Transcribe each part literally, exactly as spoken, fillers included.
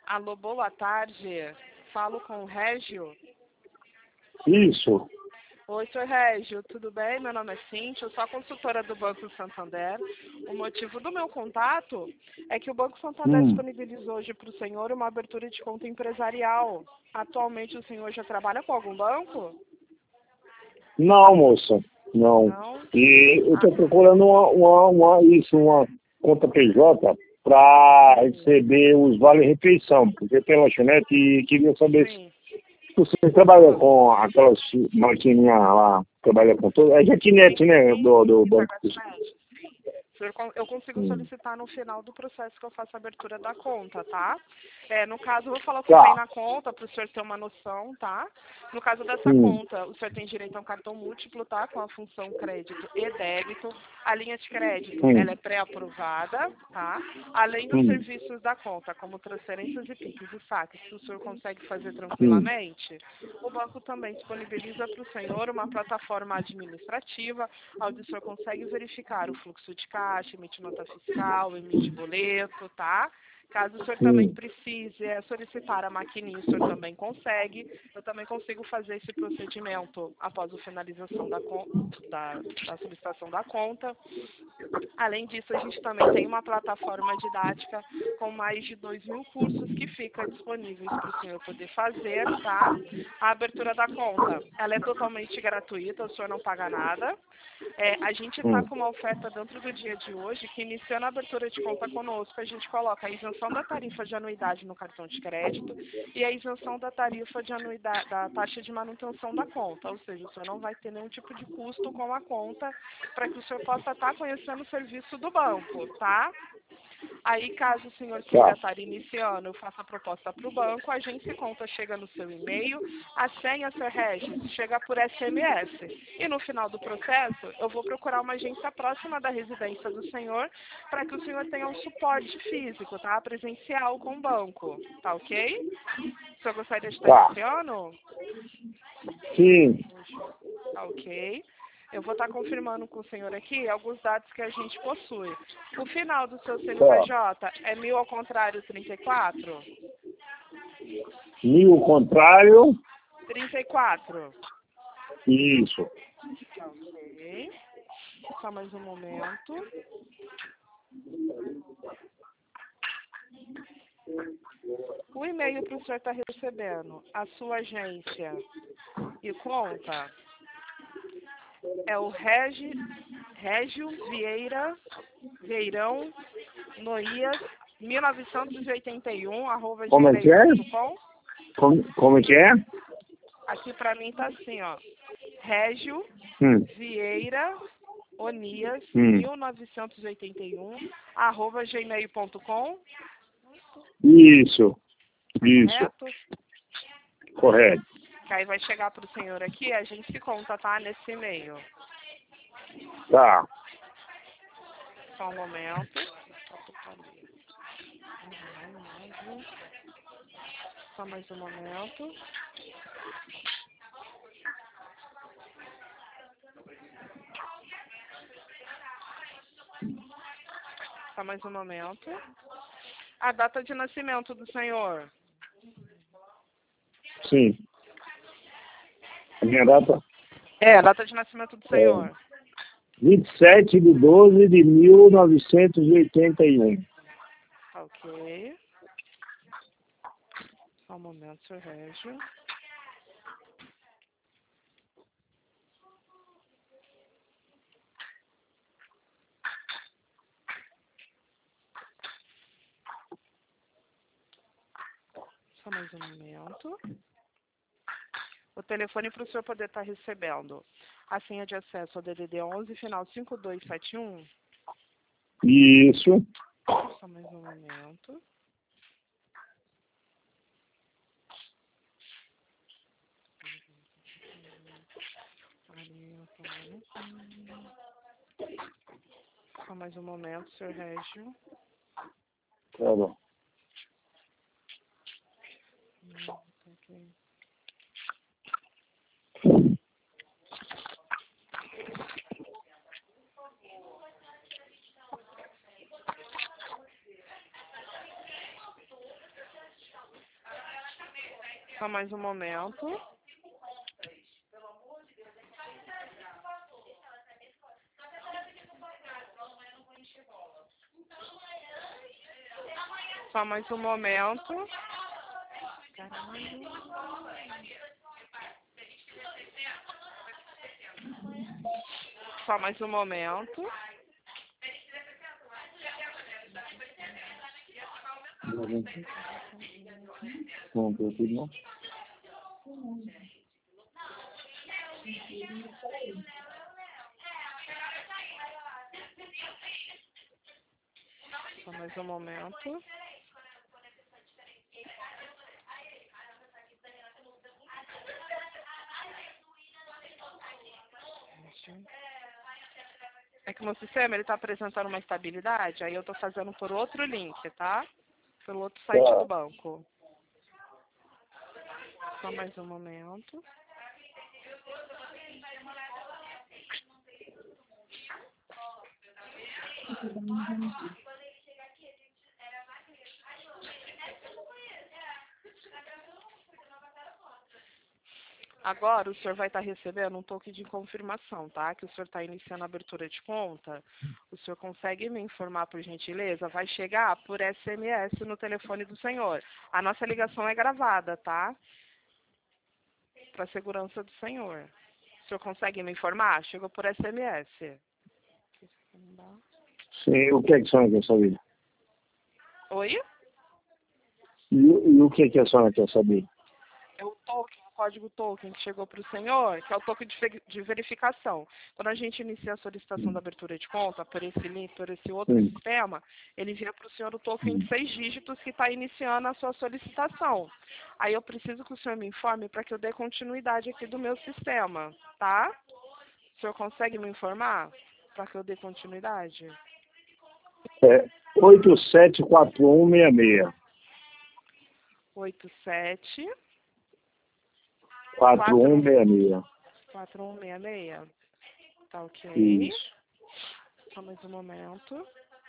Alô, boa tarde. Falo com o Régio. Isso. Oi, senhor Régio, tudo bem? Meu nome é Cíntia, eu sou a consultora do Banco Santander. O motivo do meu contato é que o Banco Santander Hum. disponibilizou hoje para o senhor uma abertura de conta empresarial. Atualmente o senhor já trabalha com algum banco? Não, moça. Não. Não? E eu estou procurando uma, uma, uma, isso, uma conta P J para receber os vale-refeição, porque tem lanchonete e queria saber se Sim. você trabalha com aquelas maquininhas lá, trabalha com tudo. É Jetnet, né, do, do banco. Eu consigo solicitar no final do processo que eu faço a abertura da conta, tá? É, no caso, eu vou falar o que Tá. tem na conta, para o senhor ter uma noção, tá? No caso dessa Hum. conta, o senhor tem direito a um cartão múltiplo, tá? Com a função crédito e débito. A linha de crédito, Hum. ela é pré-aprovada, tá? Além dos Hum. serviços da conta, como transferências e piques e saques, que o senhor consegue fazer Hum. tranquilamente, o banco também disponibiliza para o senhor uma plataforma administrativa, onde o senhor consegue verificar o fluxo de caixa, emitir nota fiscal, emitir boleto, tá? Caso o senhor também Hum. precise é, solicitar a maquininha, o senhor também consegue. Eu também consigo fazer esse procedimento após a finalização da, con- da, da solicitação da conta. Além disso, a gente também tem uma plataforma didática com mais de dois mil cursos que fica disponíveis para o senhor poder fazer, tá? A abertura da conta, ela é totalmente gratuita, o senhor não paga nada. É, a gente está Hum. com uma oferta dentro do dia de hoje que, iniciando a abertura de conta conosco, a gente coloca a isenção da tarifa de anuidade no cartão de crédito e a isenção da tarifa de anuidade, da taxa de manutenção da conta. Ou seja, o senhor não vai ter nenhum tipo de custo com a conta para que o senhor possa estar conhecendo o serviço do banco, tá? Aí, caso o senhor queira Tá. estar iniciando, eu faço a proposta para o banco, a agência conta chega no seu e-mail, a senha, senhor Regis, chega por S M S. E no final do processo, eu vou procurar uma agência próxima da residência do senhor para que o senhor tenha um suporte físico, tá? Presencial com o banco, tá ok? O senhor gostaria de estar Tá. iniciando? Sim. Tá ok. Eu vou estar confirmando com o senhor aqui alguns dados que a gente possui. O final do seu C N P J é mil ao contrário trinta e quatro? Mil contrário. trinta e quatro. Isso. Ok. Só mais um momento. O e-mail para o senhor estar recebendo, a sua agência e conta, é o Regi, Régio Vieira Veirão Noias mil novecentos e oitenta e um arroba Como é que é? gmail ponto com. Como, como é que é? Aqui para mim tá assim, ó. Régio Hum. Vieira Onias Hum. mil novecentos e oitenta e um arroba gmail ponto com. Isso. Isso. Correto? Correto. Que aí vai chegar para o senhor aqui, a gente se conta, tá? Nesse e-mail. Tá. Só um momento. Só mais um momento. Só mais um momento. A data de nascimento do senhor. Sim. A minha data É, a data de nascimento do é senhor. vinte e sete de doze de mil novecentos e oitenta e um. Ok. Só um momento, senhor Régio. Só mais um momento. O telefone para o senhor poder estar recebendo a senha de acesso ao D D D onze, final cinco dois sete um. Isso. Só mais um momento. Só mais um momento, senhor Régio. Tá bom. Ok. Só mais um momento. Só mais um momento. Caralho. Só mais um momento. Não, não, não. Só mais um momento. É que o meu sistema ele está apresentando uma estabilidade, aí eu estou fazendo por outro link, tá? Pelo outro site Tá. do banco. Só mais um momento. Agora o senhor vai estar recebendo um token de confirmação, tá? Que o senhor está iniciando a abertura de conta. O senhor consegue me informar, por gentileza? Vai chegar por S M S no telefone do senhor. A nossa ligação é gravada, tá? Para segurança do senhor. O senhor consegue me informar? Chegou por S M S. Sim, o que é que a senhora quer saber? Oi? E, e o que é que a senhora quer saber? É o token, o código token que chegou para o senhor, que é o token de, ve- de verificação. Quando a gente inicia a solicitação da abertura de conta, por esse link, por esse outro Sim. sistema, ele envia para o senhor o token de seis dígitos que está iniciando a sua solicitação. Aí eu preciso que o senhor me informe para que eu dê continuidade aqui do meu sistema, tá? O senhor consegue me informar para que eu dê continuidade? É oito sete quatro um seis seis. oito sete quatro um seis seis. quatro um seis seis. Tá ok. Isso. Só mais um momento.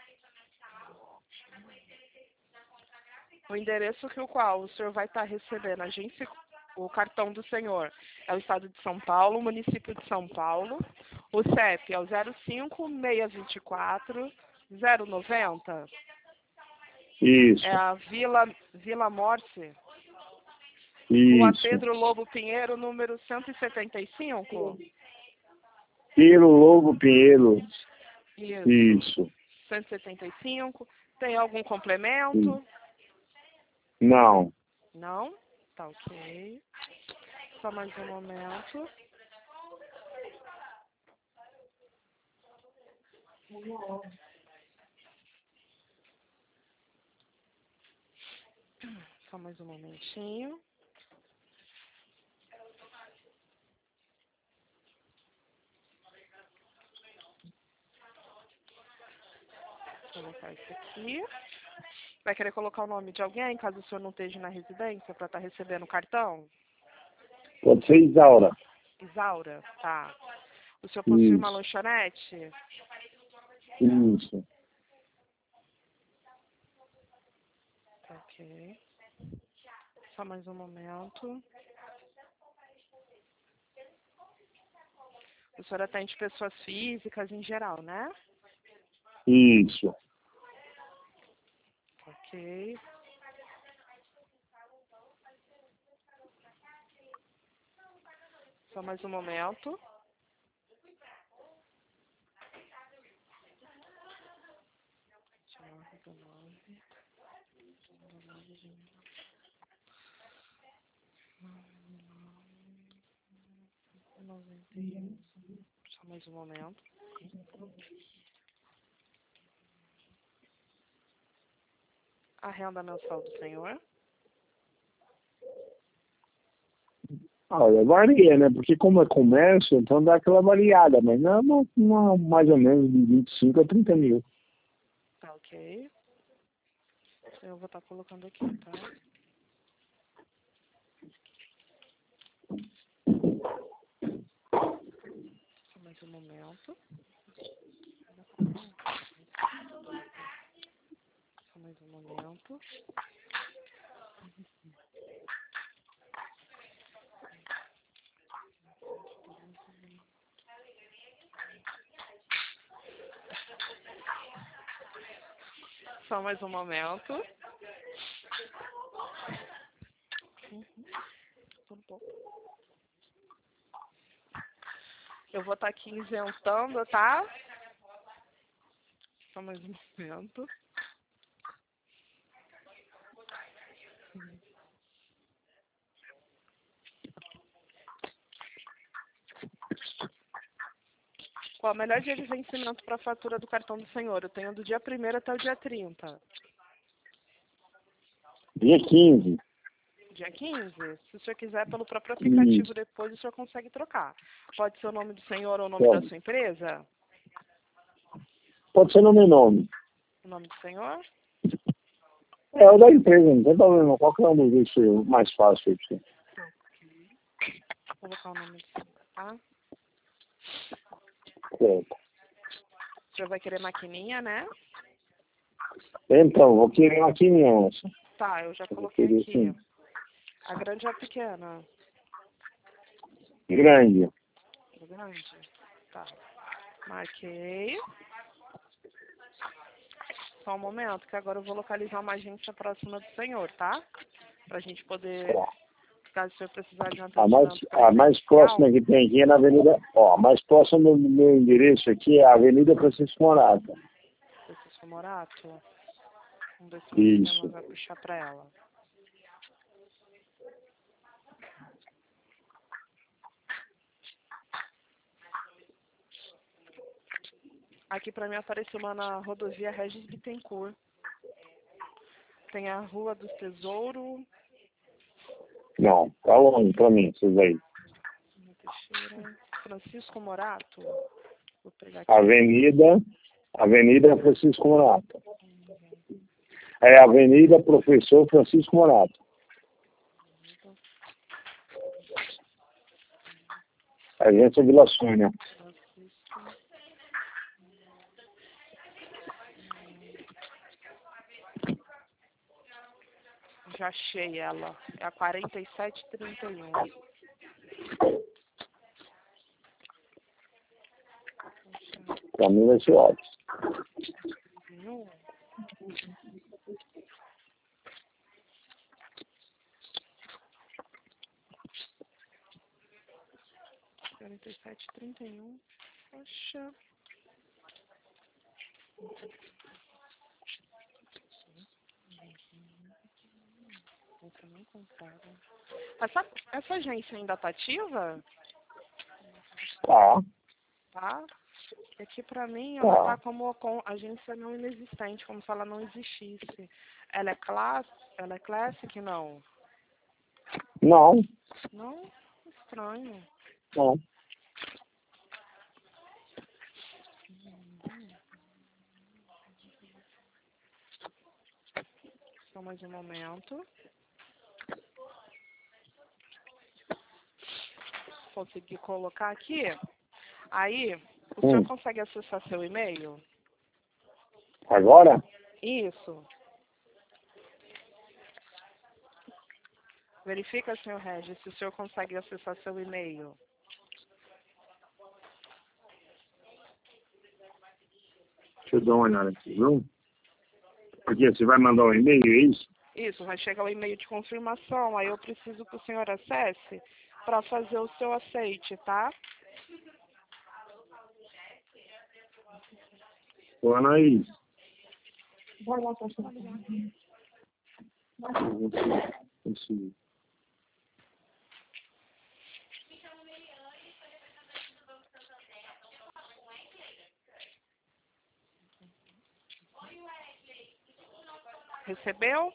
O endereço que o qual o senhor vai estar recebendo, a agência, o cartão do senhor, é o estado de São Paulo, o município de São Paulo. O C E P é o zero cinco, seis dois quatro, zero nove zero. Isso. É a Vila, Vila Morse, Rua Isso. Pedro Lobo Pinheiro, número cento e setenta e cinco. Pelo Lobo Pinheiro. Isso, Isso. cento e setenta e cinco. Tem algum complemento? Não. Não? Tá ok. Só mais um momento. Só mais um momentinho. Vou colocar isso aqui. Vai querer colocar o nome de alguém, caso o senhor não esteja na residência, para estar recebendo o cartão? Pode ser Isaura. Isaura, tá. O senhor possui uma Isso. lanchonete? Isso. Ok. Só mais um momento. O senhor atende pessoas físicas em geral, né? Isso. Ok. Só mais um momento. Só mais um momento. A renda mensal do senhor? Olha, varia, né? Porque como é comércio, então dá aquela variada, mas não, não, não mais ou menos de vinte e cinco a trinta mil. Tá ok. Eu vou estar colocando aqui, tá? Só mais um momento. Só mais um momento. Só mais um momento. Uhum. Eu vou estar aqui isentando, tá? Só mais um momento. Qual o melhor dia de vencimento para a fatura do cartão do senhor? Eu tenho do dia primeiro até o dia trinta. Dia quinze. Dia quinze? Se o senhor quiser, pelo próprio aplicativo, Isso. depois o senhor consegue trocar. Pode ser o nome do senhor ou o nome Pode. da sua empresa? Pode ser no meu nome. O nome do senhor? É o da empresa, não tem problema. Qualquer um dos dois é mais fácil. Assim. Vou colocar o nome do senhor, tá? Certo. O senhor vai querer maquininha, né? Então, vou querer uma quinhença. Tá, eu já Vou coloquei querer, aqui. sim. A grande ou a pequena? Grande. A grande? Tá. Marquei. Só um momento, que agora eu vou localizar uma agência próxima do senhor, tá? Pra gente poder, Ó, caso o senhor precisar de um a mais, atendimento a mais presencial. próxima que tem aqui é na Avenida. Ó, a mais próxima do meu endereço aqui é a Avenida Francisco Morata. Francisco Morato. Vamos ver se o meu sistema Isso. vai puxar pra ela. Aqui pra mim apareceu uma na rodovia Regis Bittencourt. Tem a Rua do Tesouro. Não, tá longe pra mim, vocês aí. Teixeira. Francisco Morato. Vou pegar aqui. Avenida, Avenida Francisco Morata. É Avenida Professor Francisco Morata. Agência Vila Sônia. Francisco. Já achei ela. É a quarenta e sete trinta e um. Pra mim vai ser ótimo. Um. quarenta e sete trinta e um. Poxa. Nunca nem compraram. Essa, essa agência ainda tá ativa? Tá, Tá? Aqui pra mim ela tá. tá como com agência não inexistente, como se ela não existisse. Ela é class, ela é classic, não? Não, Não? Estranho. não. Só mais um momento. Consegui colocar aqui. Aí, o senhor Hum. consegue acessar seu e-mail? Agora? Isso. Verifica, senhor Regis, se o senhor consegue acessar seu e-mail. Deixa eu dar uma olhada aqui, viu? Porque você vai mandar um e-mail, é isso? Isso, vai chegar o e-mail de confirmação. Aí eu preciso que o senhor acesse para fazer o seu aceite, tá? Ô, Anaís. Consegui. Recebeu?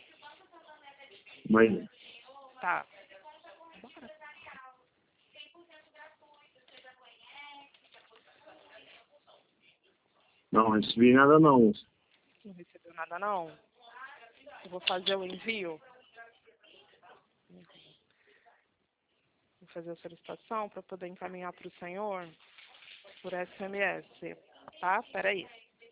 Mas, Tá. não recebi nada não. Não recebeu nada, não? Eu vou fazer o envio. Vou fazer a solicitação para poder encaminhar para o senhor por S M S, tá? Peraí.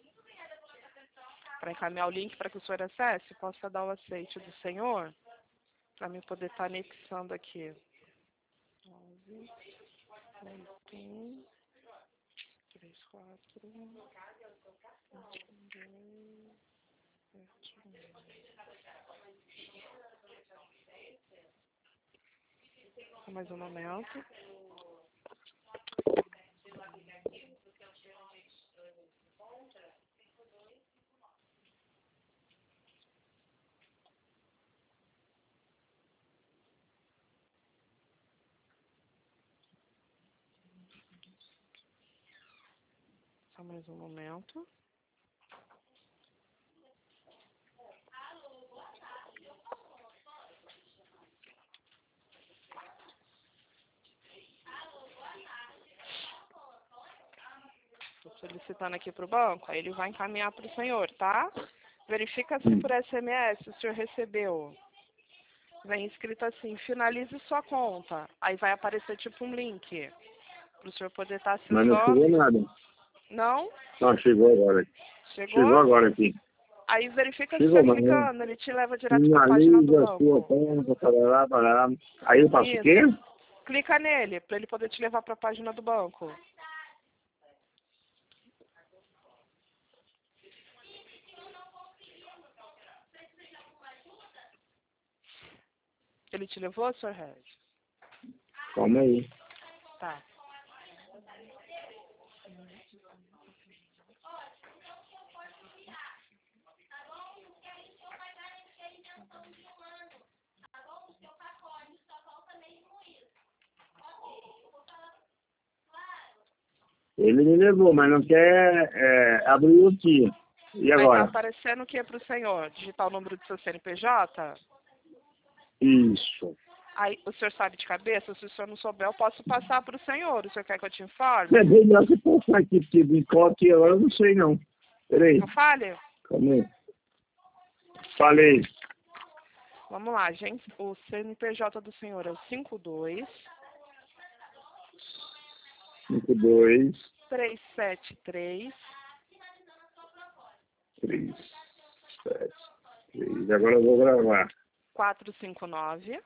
Para encaminhar o link para que o senhor acesse, possa dar o aceite do senhor, para mim poder estar anexando aqui. nove, oito, um, três, quatro, cinco, dois, Só mais um momento. Só mais um momento. Estou solicitando aqui para o banco, aí ele vai encaminhar para o senhor, tá? Verifica se por S M S o senhor recebeu. Vem escrito assim, finalize sua conta. Aí vai aparecer tipo um link para o senhor poder estar Mas não acessando. chegou nada. Não? Não, chegou agora. Chegou? Chegou agora aqui. Aí verifica se Chegou, está mas não. clicando, ele te leva direto para a página do Finaliza a sua banco. conta, parará, parará. Aí eu faço o quê? Isso. Clica nele, para ele poder te levar para a página do banco. Ele te levou, senhor Regis? Calma aí. Tá. Ele me levou, mas não quer é, abrir aqui. E Aí tá agora? aparecendo o que para o senhor? Digitar o número do seu C N P J? Isso. Aí, o senhor sabe de cabeça? Se o senhor não souber, eu posso passar para o senhor. O senhor quer que eu te informe? É bem melhor você passar aqui, porque de qual que agora eu não sei não. Peraí. Não fale? Calma aí. Falei. Vamos lá, gente. O C N P J do senhor é o cinco dois cinco, dois, três sete três três, sete, três. Agora eu vou gravar. quatro cinco nove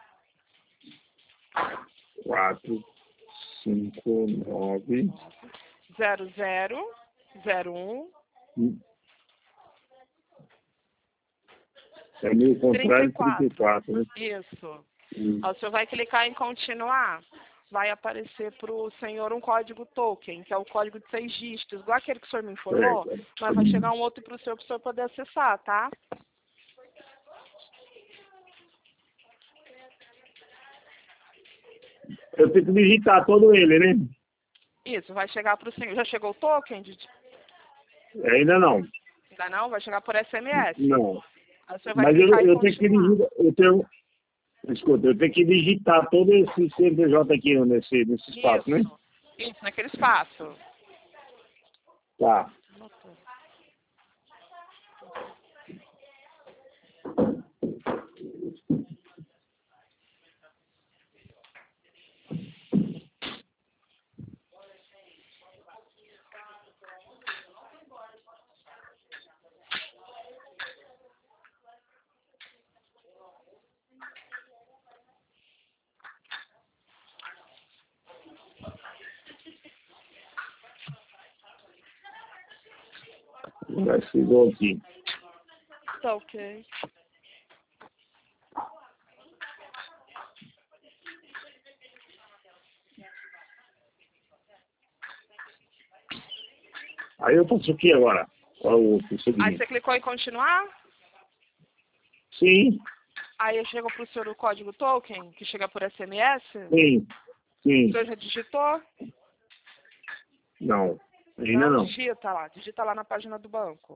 quatro, cinco, nove. zero zero zero um É meio trinta e contrário, quatro. trinta e quatro, né? Isso. Hum. Ó, o senhor vai clicar em continuar. Vai aparecer para o senhor um código token, que é o código de seis dígitos, igual aquele que o senhor me informou, É, mas vai chegar um outro para o senhor, para o senhor poder acessar, tá? eu tenho que digitar todo ele, né? Isso, vai chegar para o senhor. Já chegou o token? De... Ainda não. Ainda não? Vai chegar por S M S. Não. Aí o senhor vai Mas eu, clicar em eu tenho que continuar. digitar, eu tenho, escuta, eu tenho que digitar todo esse C N P J aqui nesse, nesse espaço, né? Isso. Isso, naquele espaço. Tá. Já chegou aqui. Tá ok. Aí eu faço o que agora? Qual é o Aí procedimento? você clicou em continuar? Sim, Aí chega para o senhor o código token, que chega por S M S? sim, O sim. senhor já digitou? Não, ainda não. Digita lá. Digita lá na página do banco.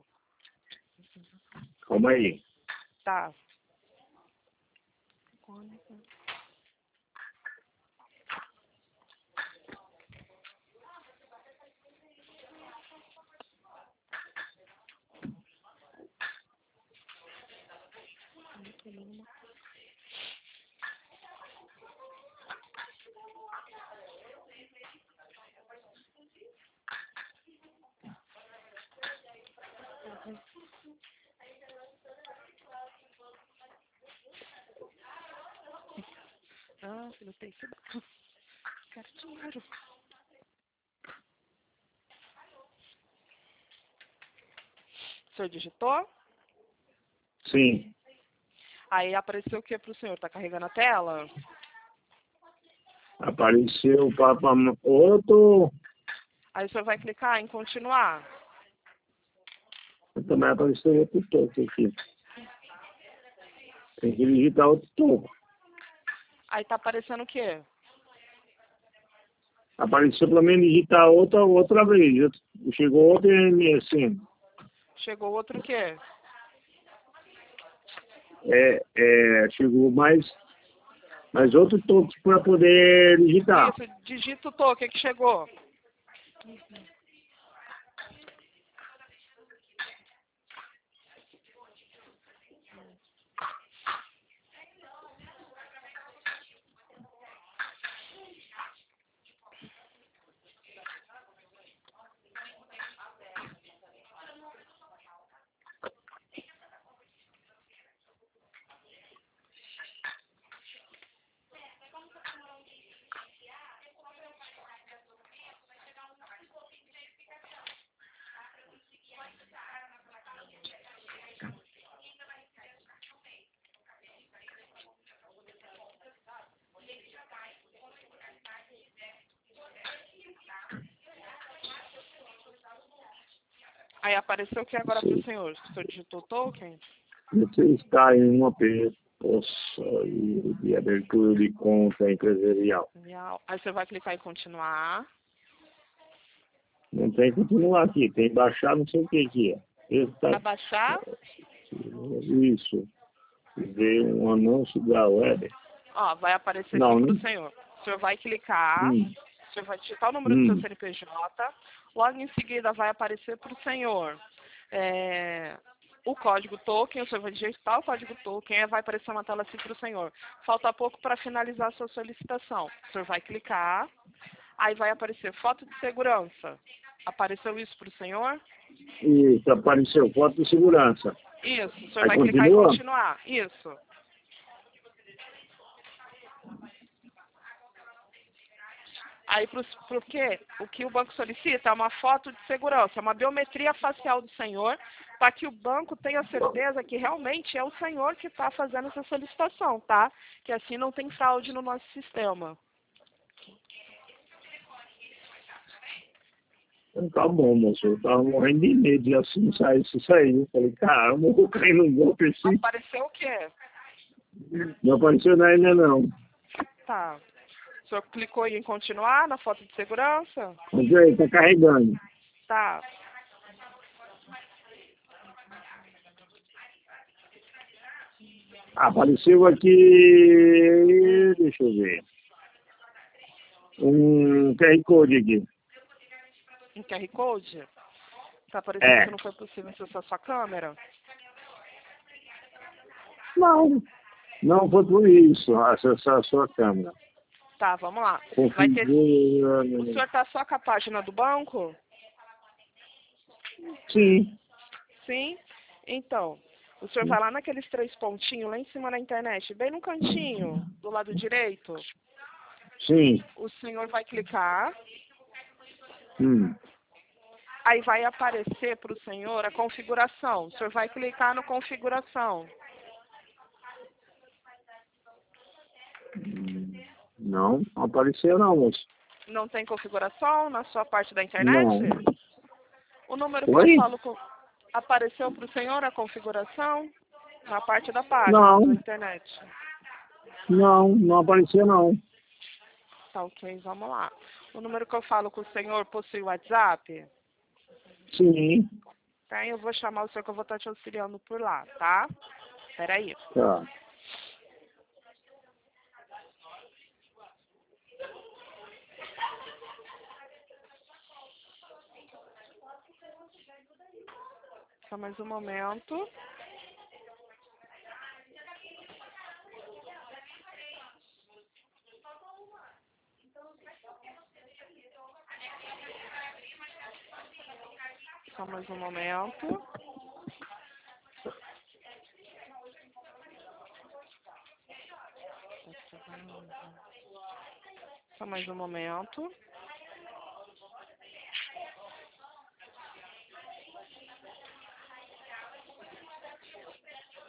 Calma aí. Tá. Ah, filho, tem que dar. Quero dinheiro. O senhor digitou? Sim, Aí apareceu o que para o senhor? Tá carregando a tela? Apareceu para outro. Aí o senhor vai clicar em continuar. Também apareceu outro toque aqui. Tem que digitar outro toque. Aí tá aparecendo o quê? Apareceu para mim digitar outra, outra vez. Chegou outro M S. Chegou outro o quê? É, é, chegou mais, mais outro toque para poder digitar. Isso, digita o toque que chegou. Aí apareceu o que agora para o senhor? O senhor digitou token? Você está em uma proposta de abertura de conta empresarial. Aí você vai clicar em continuar. Não tem que continuar aqui, tem que baixar não sei o que aqui. Está... Abaixar? Isso. Ver um anúncio da web. Ó, vai aparecer não, aqui para o né? senhor. O senhor vai clicar, Hum. o senhor vai digitar o número Hum. do seu C N P J, logo em seguida vai aparecer para o senhor é, o código token, o senhor vai digitar o código token e vai aparecer uma tela assim para o senhor. Falta pouco para finalizar a sua solicitação. O senhor vai clicar, aí vai aparecer foto de segurança. Apareceu isso para o senhor? Isso, apareceu foto de segurança. Isso, o senhor Aí vai continua? clicar em continuar. Isso. Aí, porque o que o banco solicita é uma foto de segurança, uma biometria facial do senhor, para que o banco tenha certeza que realmente é o senhor que está fazendo essa solicitação, tá? Que assim não tem fraude no nosso sistema. Então, tá bom, moço. Eu tava morrendo de medo de assim sair, se sair. Eu falei, caramba, eu vou cair num golpe assim. Apareceu o quê? Não apareceu nada ainda não. Tá. O senhor clicou em continuar na foto de segurança? Mas aí, tá carregando. Tá. Apareceu aqui, deixa eu ver, um Q R Code aqui. Um Q R Code? Tá aparecendo É. que não foi possível acessar sua câmera? Não, não foi por isso, acessar a sua câmera. Tá, vamos lá. Vai ter... Configura... O senhor tá só com a página do banco? Sim. Sim? Então, o senhor vai lá naqueles três pontinhos lá em cima na internet, bem no cantinho, do lado direito. Sim. O senhor vai clicar. Hum. Aí vai aparecer para o senhor a configuração. O senhor vai clicar no configuração. Não, não apareceu não, moço. Não tem configuração na sua parte da internet? Não. O número que Oi? eu falo com... Apareceu para o senhor a configuração na parte da página Não. da internet? Não, não apareceu não. Tá ok, vamos lá. O número que eu falo com o senhor possui WhatsApp? Sim. Tá, eu vou chamar o senhor que eu vou estar te auxiliando por lá, tá? Peraí. Tá. Só mais um momento. Só mais um momento. Só mais um momento.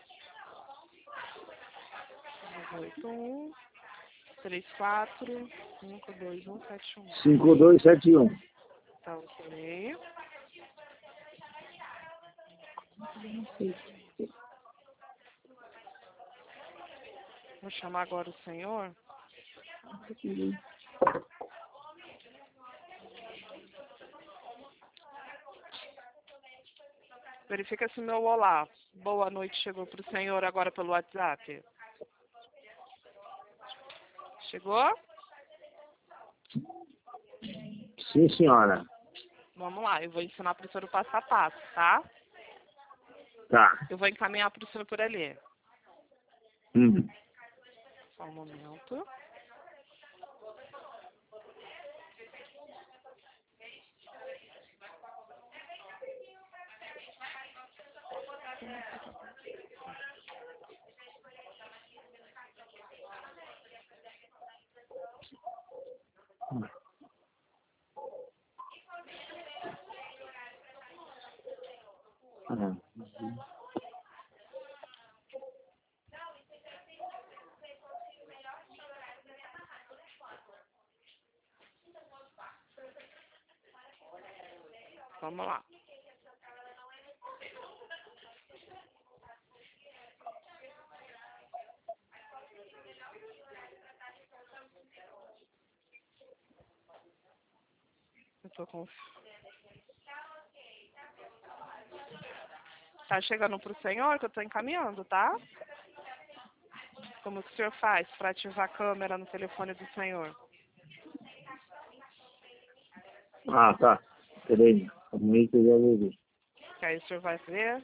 oito um, três quatro, cinco dois um sete um. cinco dois sete um. Tá ok. Vou chamar agora o senhor. Verifica se meu olá. Boa noite chegou para o senhor agora pelo WhatsApp. Chegou? Sim, senhora. Vamos lá, eu vou ensinar para o senhor o passo a passo, tá? Tá. Eu vou encaminhar para o senhor por ali. Uhum. Só um momento. Uhum. Vamos lá. Eu tô com... Tá chegando pro senhor que eu tô encaminhando, tá? Como que o senhor faz para ativar a câmera no telefone do senhor? Ah, tá. Peraí. Calma que eu já vou ver. Que aí o senhor vai ver.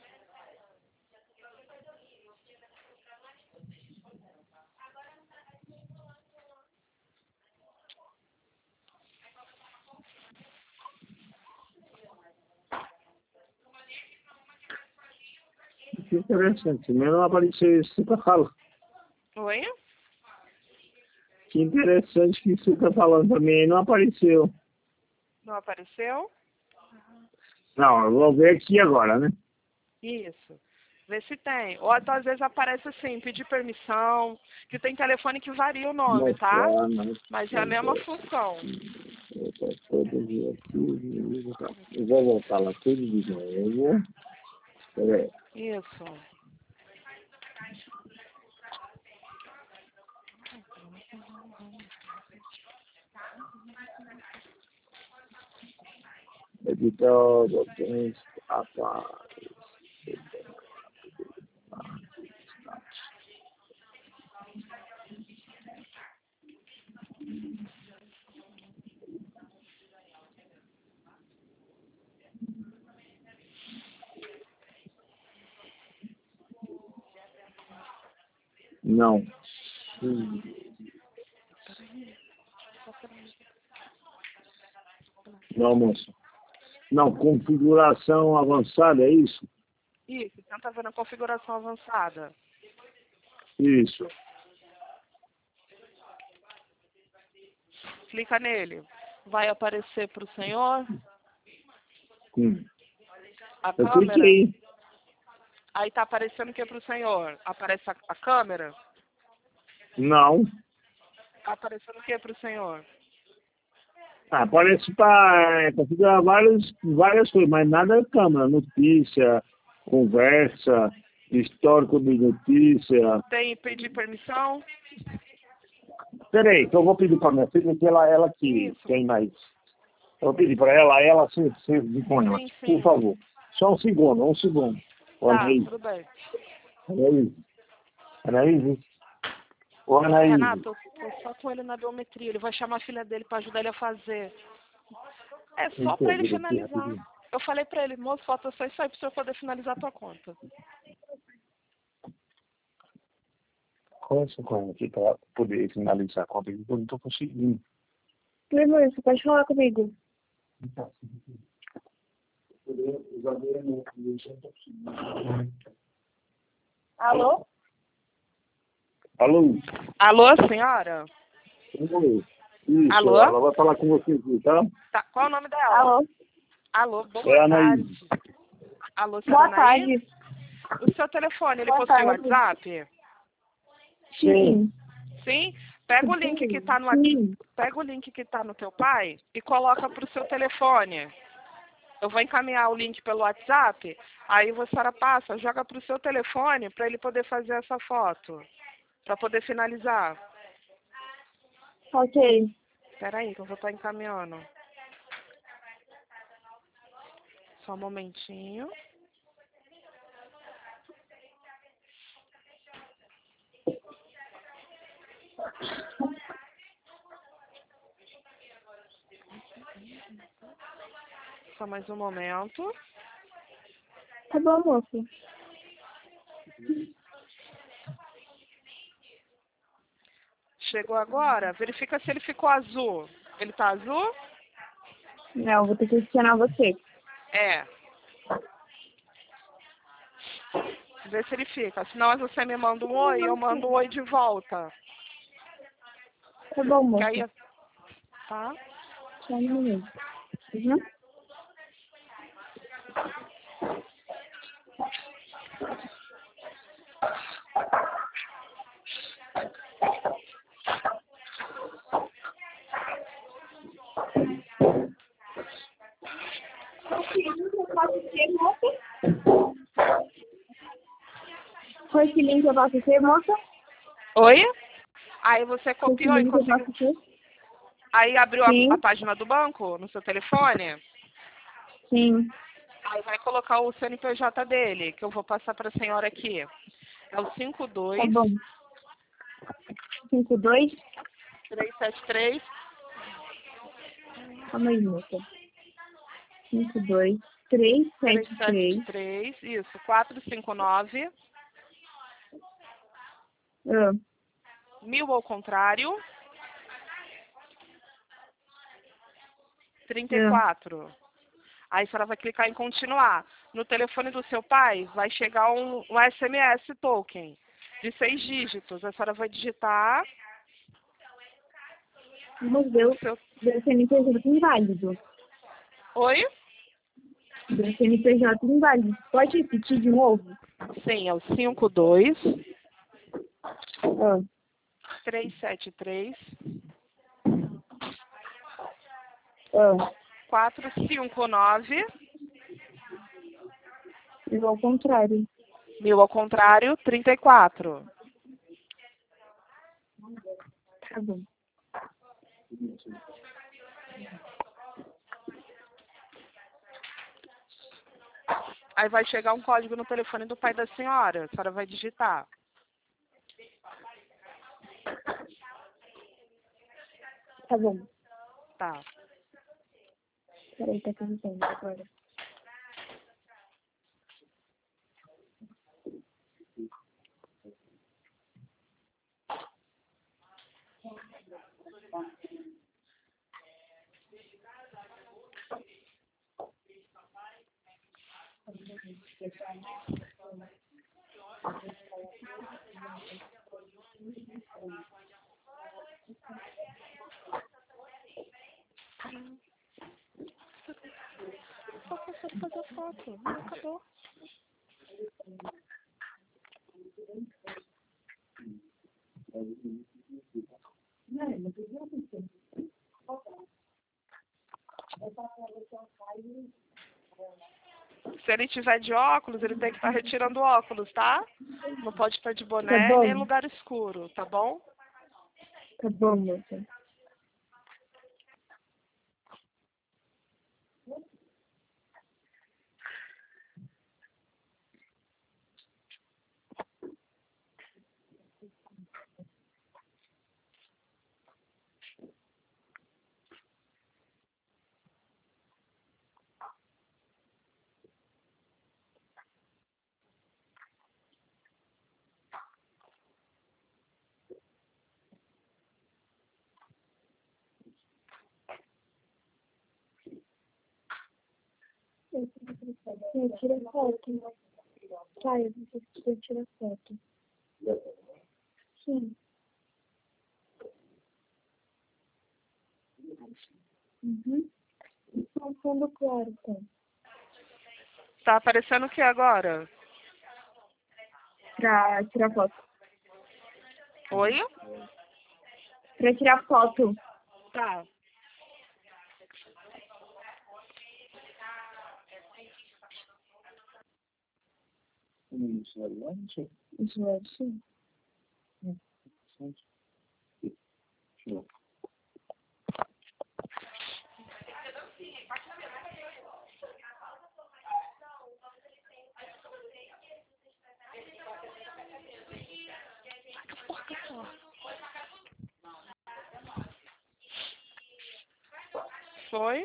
Que interessante. Mas não apareceu isso que você tá falando. Oi? Que interessante que você tá falando também. Não apareceu. Não apareceu? Não, eu vou ver aqui agora, né? Isso. Vê se tem. Ou até às vezes aparece assim, pedir permissão, que tem telefone que varia o nome, tá? Mostrar, mas... Mas é a mesma função. Eu tô todo dia aqui. Eu vou voltar lá tudo de novo. Peraí. Isso. Editor, botões, apa. Não. Hum. Não, moço. Não, configuração avançada, é isso? Isso, tenta ver na configuração avançada. Isso. Clica nele. Vai aparecer para o senhor Hum. a Eu câmera. cliquei. Aí tá aparecendo o que para o senhor? Aparece a, a câmera? Não. Tá aparecendo o que para o senhor? Ah, parece para configurar várias, várias coisas, mas nada é câmera, notícia, conversa, histórico de notícia. Tem pedir permissão? Peraí, que eu vou pedir para minha filha que ela, ela que Isso. tem mais. Eu vou pedir para ela, ela se, se vir com ela. Sim, sim. Por favor. Só um segundo, um segundo. Ô, Tá, Anaís. tudo bem. Anaís. Anaís. Ô, Anaís. Renato, eu tô só com ele na biometria. Ele vai chamar a filha dele para ajudar ele a fazer. É só para ele finalizar. Eu falei para ele, moço, falta só isso aí para o senhor poder finalizar a tua conta. Qual é a sua conta aqui para poder finalizar a conta? Eu não estou conseguindo. Meu irmão, você pode falar comigo? Alô? Alô? Alô, senhora? Oi. Isso, Alô? ela vai falar com você aqui, tá? Tá, qual é o nome dela? Alô? Alô, boa É a Anaís. tarde. Alô, Boa senhora Anaís? tarde. O seu telefone, ele Boa possui tarde. WhatsApp? Sim. Sim? Pega o link que tá no Sim. pega o link que tá no teu pai e coloca pro seu telefone. Eu vou encaminhar o link pelo WhatsApp, aí a senhora passa, joga pro seu telefone para ele poder fazer essa foto, para poder finalizar. Ok. Espera aí que eu vou estar encaminhando. Só um momentinho. Só mais um momento. Tá bom, moço. Chegou agora? Verifica se ele ficou azul. Ele tá azul? Não, vou ter que adicionar você. É. Vê se ele fica. Senão você me manda um oi e eu mando um oi de volta. Tá bom, Que moço. aí... Tá? Só um minuto. Uhum. Foi esse link que eu posso ser, moça? Oi? Aí você Foi esse copiou e link que eu conseguiu... posso ser? Aí abriu a, Sim. a página do banco no seu telefone? Sim. Aí vai colocar o C N P J dele, que eu vou passar para a senhora aqui. É o cinco Tá dois, bom. cinco dois. três sete três, Calma aí, moça. cinco dois três três sete sete três. três, isso, quatro cinco nove, Ah, mil ao contrário, trinta e ah. quatro. Aí a senhora vai clicar em continuar. No telefone do seu pai vai chegar um, um S M S token de seis dígitos. A senhora vai digitar Mas o deu, seu... deu C N P J inválido. Oi? Deu C N P J inválido. Pode repetir de novo? Sim, é o cinco dois, Ah, três sete três, ah. quatro cinco nove, E ao contrário. mil ao contrário, trinta e quatro. Tá bom. Aí vai chegar um código no telefone do pai da senhora. A senhora vai digitar. Tá bom. Tá. Peraí, tá carregando agora. Só consigo fazer foto. Não acabou. Se ele tiver de óculos, ele tem que estar retirando o óculos, tá? Não pode estar de Tá boné bom. nem em lugar escuro, tá bom? Tá bom, moça. Sim, tira foto. Sai, você precisa tirar foto. Sim. Uhum. Um fundo claro, tá? Tá aparecendo o que agora? Pra tirar foto. Oi? Pra tirar foto. Tá. Isolante? Isolante? Show. Foi?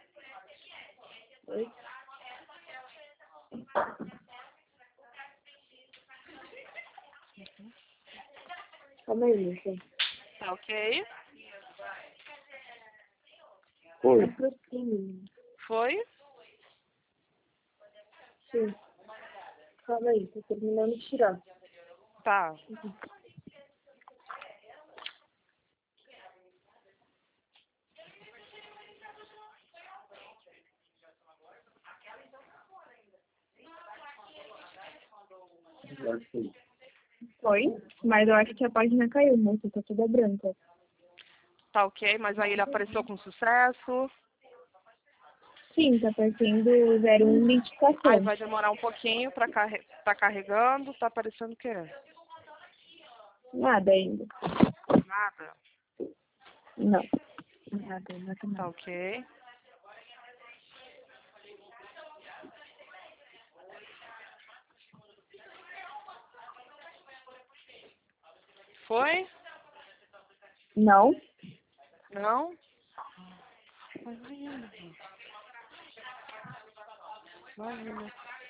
Oi? Calma aí, moça. Tá ok? Foi. Aproxime. Foi? Sim. Calma aí, tô terminando de tirar. Tá. Foi, mas eu acho que a página caiu, moça, tá toda branca. Tá ok, mas aí ele apareceu com sucesso. Sim, tá aparecendo zero um Aí identificação. vai demorar um pouquinho pra carre... tá carregando. Tá aparecendo o quê? Nada ainda. Nada. Não. Nada, nada, Tá nada. ok. Foi? Não. Não? Vai, vai indo. Vai indo.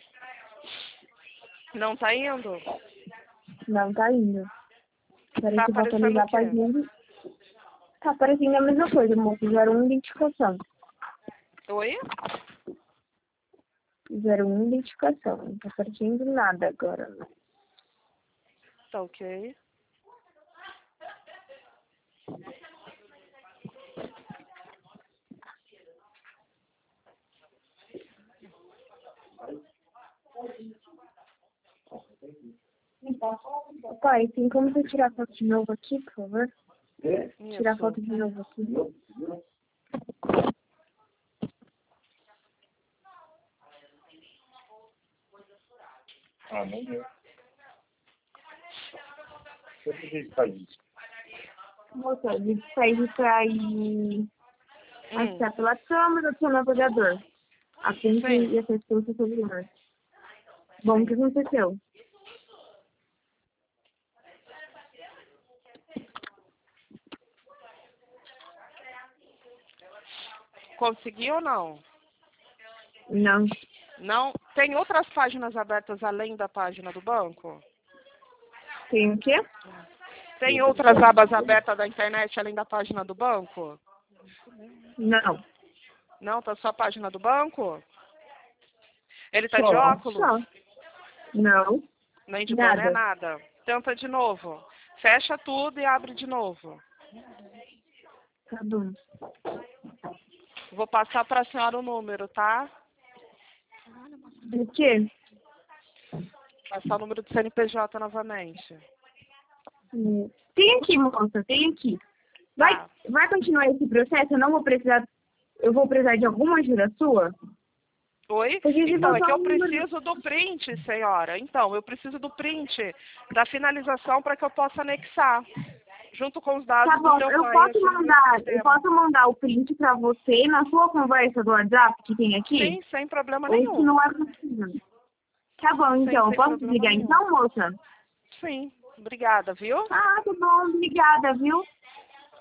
Não tá indo? Não tá indo. Peraí Tá que eu vou aparecendo atualizar o a quê? página. Tá aparecendo a mesma coisa, moça. zero um identificação. Oi? zero um identificação. Não tá aparecendo nada agora. Tá ok. Pai, tem como você tirar foto de novo aqui, por favor? Tirar Isso. foto de novo aqui. Ah, não deu. Por que ele faz isso? Moça, ele pede pra ir Hum. acessar pela câmera do seu navegador. A frente Sim. e acessou o seu celular. Bom, o que aconteceu? Conseguiu ou não? Não. Não? Tem outras páginas abertas além da página do banco? Tem o quê? Tem outras abas abertas da internet além da página do banco? Não. Não? Tá só a página do banco? Ele tá de Só. óculos? Só. Não. Nem de boné, Nada. nada. Tenta de novo. Fecha tudo e abre de novo. Tá bom. Vou passar para a senhora o número, tá? Do quê? Passar o número do C N P J novamente. Hum. Tem aqui, moça. Tem aqui. Vai, Tá. vai continuar esse processo? Eu não vou precisar... Eu vou precisar de alguma ajuda sua? Oi? Porque se Então, é botar que eu um número- preciso do print, senhora. Então, eu preciso do print da finalização para que eu possa anexar, junto com os dados Tá bom, do teu eu pai posso aqui no meu mandar, eu sistema. posso mandar o print pra você na sua conversa do WhatsApp que tem aqui? Sim, sem problema Ou isso nenhum. não é possível? Tá bom, Sim, então, sem eu posso problema desligar nenhum. então, moça? Sim, obrigada, viu? Ah, tá bom, obrigada, viu?